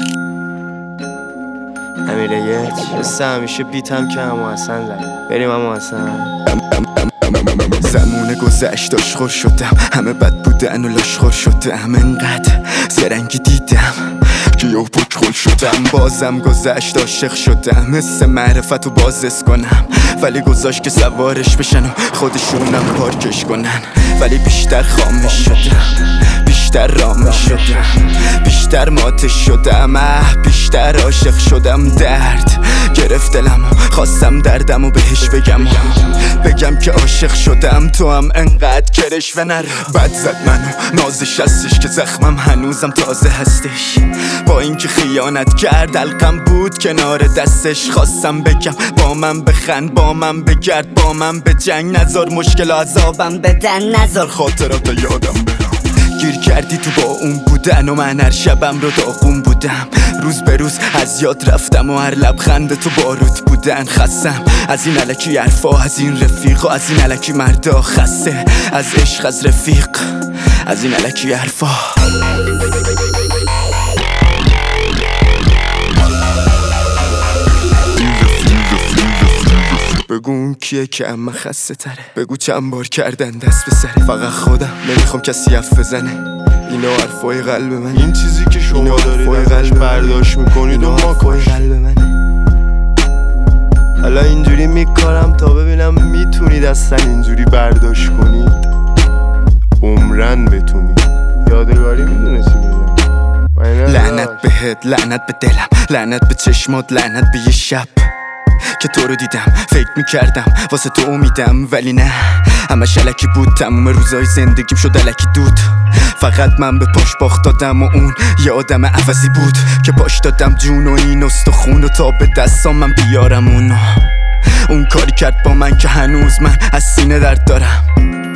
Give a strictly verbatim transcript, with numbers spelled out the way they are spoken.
امیره یک مثل همیشه بیتم که همو حسن لگ بریم همو حسن. زمونه گذشت آشخور شدم، همه بد بودن و لاشخور شدم، انقدر زرنگی دیدم که یه پکخول شدم. بازم گذشت عاشق شدم، مثل معرفت و بازس کنم، ولی گذاشت که سوارش بشن و خودشونم پارکش کنن. ولی بیشتر خامش شدم، بیشتر رامش شدم، بیشتر ماتش شدم، اه بیشتر عاشق شدم. درد گرفت دلم و خواستم دردم و بهش بگم و بگم که عاشق شدم. تو هم انقدر کرش و نرو بد زد منو، نازش هستش که زخمم هنوزم تازه هستش. با اینکه خیانت کرد القم بود کنار دستش. خواستم بگم با من بخند، با من بگرد، با من به جنگ نذار مشکل عذابم بدن، نذار خاطرات یادم برم. گیر کردی تو با اون بودن و من هر شبم رو داغون بودم. روز به روز از یاد رفتم و هر لبخند تو باروت بودن. خستم از این الکی حرفا، از این رفیق و از این الکی مردا. خسته از عشق از رفیق، از این الکی حرفا. بگو اون کیه که اما خسته تره، بگو چند بار کردن دست به سره. فقط خودم نمیخوام کسی حرف بزنه، اینا حرفای قلب من. این چیزی که شما دارید ازش برداشت میکنید و ما کش قلب منه. حالا اینجوری میکارم تا ببینم میتونید اصلا اینجوری برداشت کنید، عمرن بتونید. یادگاری میدونه چی میگم. لعنت بهت، لعنت به دلم، لعنت به چشمات، لعنت به یه شب که تو رو دیدم. فکر میکردم واسه تو امیدم، ولی نه همش الکی بود. تموم روزای زندگیم شد الکی دود. فقط من به پاش باخت دادم و اون یه آدم عوضی بود که پاش دادم جون و این استخون و تا به دستام من بیارم اونو. اون کاری کرد با من که هنوز من از سینه درد دارم.